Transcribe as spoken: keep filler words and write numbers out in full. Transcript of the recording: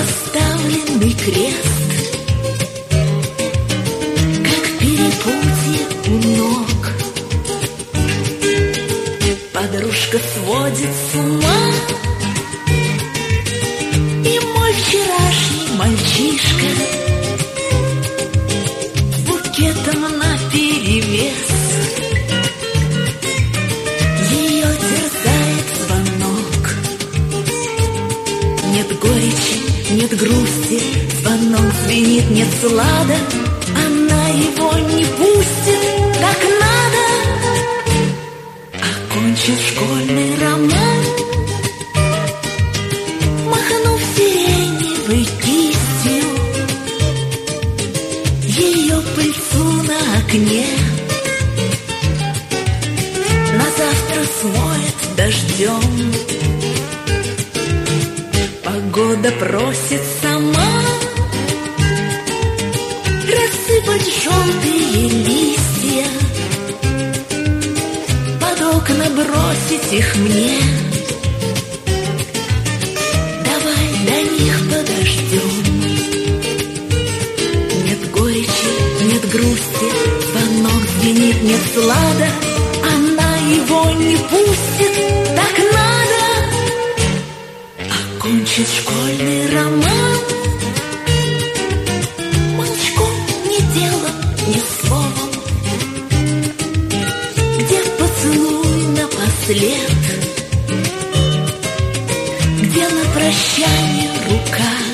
поставленный крест, как перепутье у ног. Подружка сводит с ума, и мой вчерашний мальчишка букетом наперевес. Ее терзает звонок. Нет горечи, нет грусти, звонок звенит, нет слада. Она его не пустит, как надо. Окончив школьный роман, махнув сиреневой кистью, ее пыльцу на окне на завтра смоет дождем. Погода просит сама рассыпать желтые листья, под окна бросить их мне. Давай до них подождем. Нет горечи, нет грусти, звонок звенит, нет слада. Она его не пустит, так надо. Окончить школьный роман молчком, не делом, не словом. Где поцелуй напослед, где на прощание рука.